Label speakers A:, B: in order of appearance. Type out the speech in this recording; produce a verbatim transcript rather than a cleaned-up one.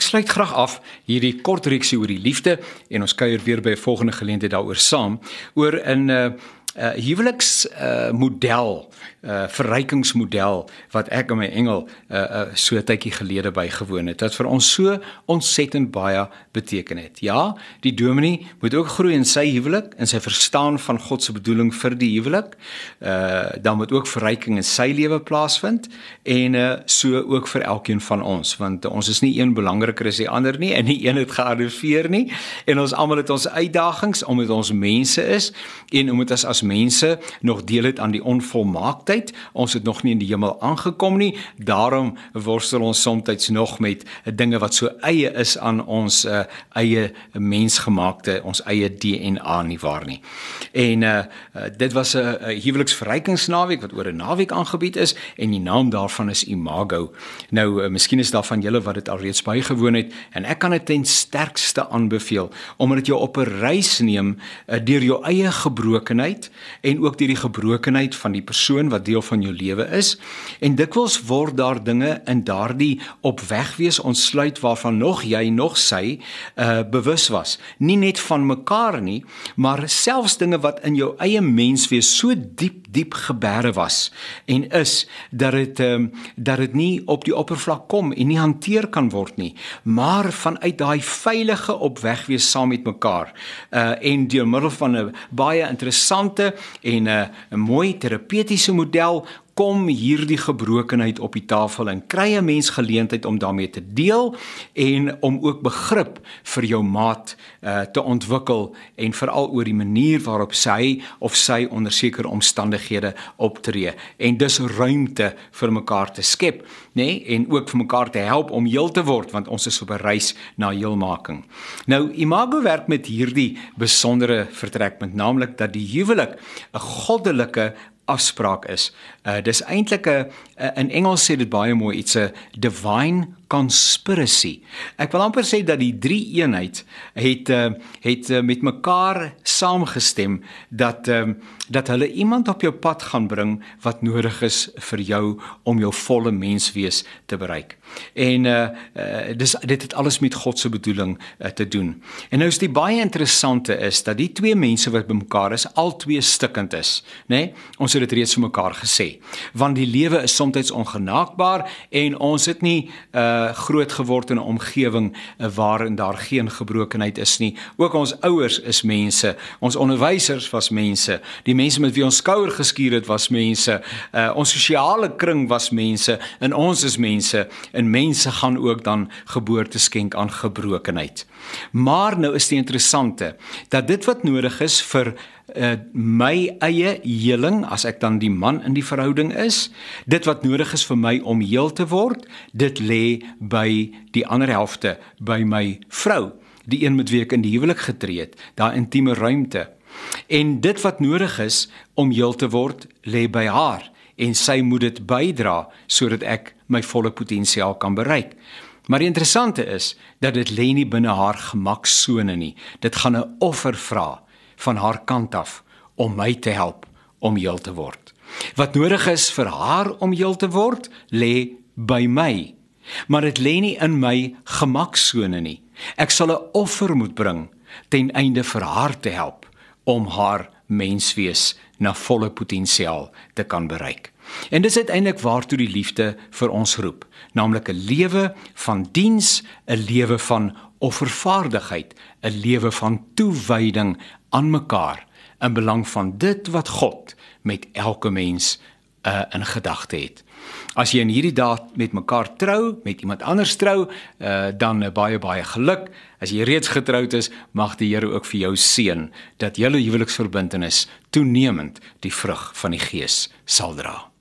A: Ek sluit graag af hierdie kort reeksie oor die liefde en ons kuier weer by 'n volgende geleentheid daaroor saam oor 'n uh, uh, huweliks uh, model, uh, verrykingsmodel wat ek en my engel uh, uh, so 'n tydjie gelede bygewoon het, wat vir ons so ontsettend baie beteken het. Ja, die dominee moet ook groei in sy huwelik, in sy verstaan van God se bedoeling vir die huwelik. Uh, dan moet ook verryking in sy lewe plaasvind en uh, so ook vir elkeen van ons, want uh, ons is nie een belangriker as die ander nie en nie een het gearriveer nie en ons almal het ons uitdagings omdat ons mense is en omdat ons as mense nog deel het aan die onvolmaaktheid. Ons het nog nie in die hemel aangekom nie, daarom worstel ons soms nog met dinge wat so eie is aan ons uh, eie mensgemaakte, ons eie D N A nie waar nie. En uh, uh, dit was 'n huweliksverrykingsnaweek wat oor 'n naweek aangebied is en die naam daarvan is Imago. Nou, uh, miskien is daar van julle wat dit alreeds bygewoon het en ek kan dit ten sterkste aanbeveel, omdat dit jou op 'n reis neem uh, deur jou eie gebrokenheid en ook deur die gebrokenheid van die persoon wat deel van jou lewe is. En dikwels word daar dinge in daardie op weg wees ontsluit waarvan nog jy, nog sy uh, bewus was. Nie net van mekaar nie, maar selfs dinge wat in jou eie menswees so diep, diep geberre was en is, dat dit, um, dat dit nie op die oppervlak kom en nie hanteer kan word nie, maar vanuit daai veilige op weg wees saam met mekaar uh, en deur middel van 'n baie interessante en 'n uh, mooi terapeutiese model kom hierdie gebrokenheid op die tafel en kry 'n mens geleentheid om daarmee te deel en om ook begrip vir jou maat uh, te ontwikkel en veral oor die manier waarop sy of sy onder sekere omstandighede optree en dus ruimte vir mekaar te skep, nee, en ook vir mekaar te help om heel te word, want ons is op 'n reis na heelmaking. Nou, Imago werk met hierdie besondere vertrekpunt, naamlik dat die huwelik 'n goddelike afspraak is. Uh, dis eintlik 'n, in Engels sê dit baie mooi, iets 'n divine conspiracy. Ek wil amper sê dat die drie eenheid het, uh, het uh, met mekaar saamgestem dat, um, dat hulle iemand op jou pad gaan bring wat nodig is vir jou om jou volle menswees te bereik. En uh, uh, dis, dit het alles met God se bedoeling uh, te doen. En nou is die baie interessante is dat die twee mense wat by mekaar is, al twee stikkend is. Nee? Ons het dit reeds vir mekaar gesê. Want die lewe is soms ongenaakbaar en ons het nie uh, groot geword in 'n omgewing uh, waarin daar geen gebrokenheid is nie. Ook ons ouers is mense, ons onderwysers was mense, die mense met wie ons skouer geskuur het was mense, uh, ons sosiale kring was mense en ons is mense en mense gaan ook dan geboorte skenk aan gebrokenheid. Maar nou is die interessante dat dit wat nodig is vir Uh, my eie heling, as ek dan die man in die verhouding is, dit wat nodig is vir my om heel te word, dit lê by die ander helfte, by my vrou, die een met wie ek in die huwelik getree het, daai intieme ruimte. En dit wat nodig is om heel te word, lê by haar, en sy moet dit bydra, sodat ek my volle potensiaal kan bereik. Maar die interessante is, dat dit lê nie binne haar gemaksone nie, dit gaan 'n offer vra, van haar kant af, om my te help om heel te word. Wat nodig is vir haar om heel te word, lê by my. Maar dit lê nie in my gemaksone nie. Ek sal 'n offer moet bring, ten einde vir haar te help, om haar menswees na volle potensiaal te kan bereik. En dis uiteindelik waartoe die liefde vir ons roep, naamlik 'n lewe van diens, 'n lewe van offervaardigheid, 'n lewe van toewyding aan mekaar, in belang van dit wat God met elke mens uh, in gedagte het. As jy in hierdie dae met mekaar trou, met iemand anders trou, uh, dan uh, baie baie geluk. As jy reeds getroud is, mag die Here ook vir jou seën, dat julle huweliksverbintenis toenemend die vrug van die Gees sal dra.